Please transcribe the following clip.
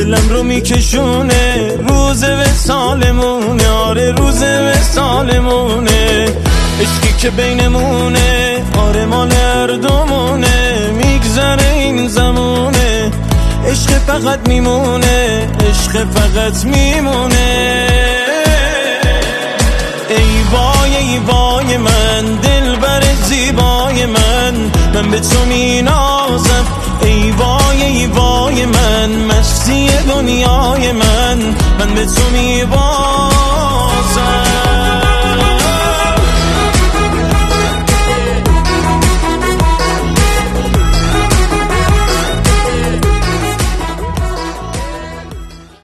دلم رو میکشونه روز وصالمونه، آره روز وصالمونه. عشقی که بینمونه آره مال هر دومونه، میگذره این زمونه، عشق فقط میمونه، عشق فقط میمونه. ای وای من دلبر زیبای من به تو مینازم. ای وای من مستی دنیای من به تو میبازم.